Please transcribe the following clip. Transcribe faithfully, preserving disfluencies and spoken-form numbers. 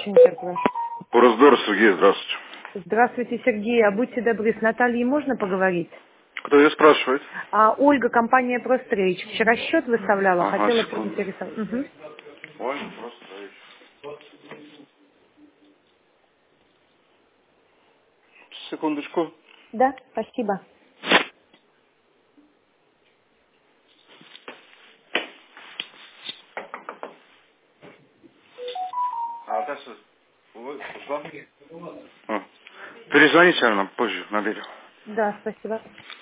Очень прошу. По раздору, Сергей, здравствуйте. Здравствуйте, Сергей. А будьте добры, с Натальей можно поговорить? Кто ее спрашивает? А Ольга, компания ProStrage. Вчера счет выставляла, Ага, хотела секунду. поинтересоваться. Угу. Ой, просто. Секундочку. Да, спасибо. А, дальше. Ой, ушла? А. Перезвоните, наверное, позже наберем. Да, спасибо.